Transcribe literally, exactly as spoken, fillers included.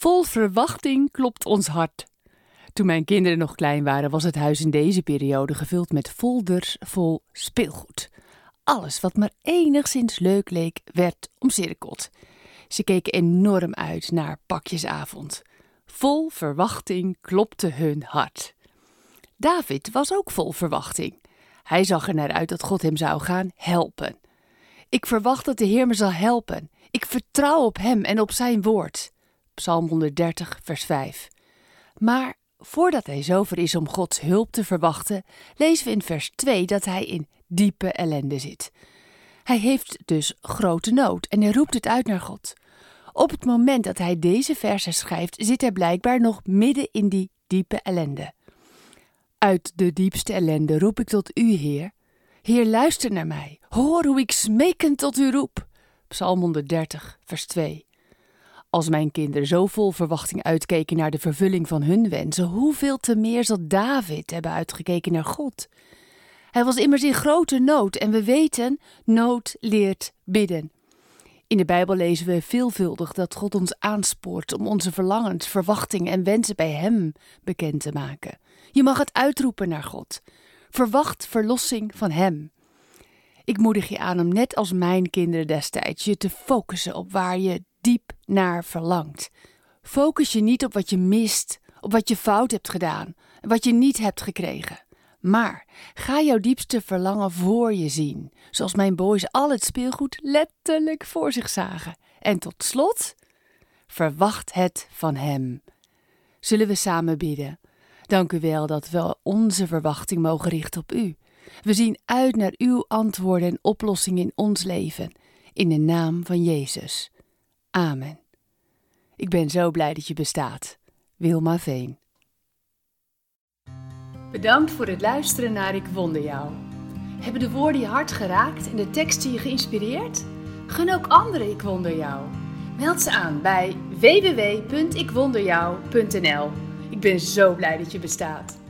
Vol verwachting klopt ons hart. Toen mijn kinderen nog klein waren, was het huis in deze periode gevuld met folders vol speelgoed. Alles wat maar enigszins leuk leek, werd omcirkeld. Ze keken enorm uit naar pakjesavond. Vol verwachting klopte hun hart. David was ook vol verwachting. Hij zag er naar uit dat God hem zou gaan helpen. Ik verwacht dat de Heer me zal helpen. Ik vertrouw op hem en op zijn woord. Psalm honderddertig, vers vijf. Maar voordat hij zover is om Gods hulp te verwachten, lezen we in vers twee dat hij in diepe ellende zit. Hij heeft dus grote nood en hij roept het uit naar God. Op het moment dat hij deze versen schrijft, zit hij blijkbaar nog midden in die diepe ellende. Uit de diepste ellende roep ik tot u, Heer. Heer, luister naar mij. Hoor hoe ik smekend tot u roep. Psalm honderddertig, vers twee. Als mijn kinderen zo vol verwachting uitkeken naar de vervulling van hun wensen, hoeveel te meer zal David hebben uitgekeken naar God? Hij was immers in grote nood en we weten, nood leert bidden. In de Bijbel lezen we veelvuldig dat God ons aanspoort om onze verlangens, verwachtingen en wensen bij Hem bekend te maken. Je mag het uitroepen naar God. Verwacht verlossing van Hem. Ik moedig je aan om net als mijn kinderen destijds je te focussen op waar je diep naar verlangt. Focus je niet op wat je mist, op wat je fout hebt gedaan en wat je niet hebt gekregen. Maar ga jouw diepste verlangen voor je zien, zoals mijn boys al het speelgoed letterlijk voor zich zagen. En tot slot, verwacht het van Hem. Zullen we samen bidden? Dank u wel dat we onze verwachting mogen richten op u. We zien uit naar uw antwoorden en oplossingen in ons leven. In de naam van Jezus. Amen. Ik ben zo blij dat je bestaat. Wilma Veen. Bedankt voor het luisteren naar Ik Wonder Jou. Hebben de woorden je hart geraakt en de teksten je geïnspireerd? Gun ook anderen Ik Wonder Jou. Meld ze aan bij w w w punt ik wonder jou punt n l. Ik ben zo blij dat je bestaat.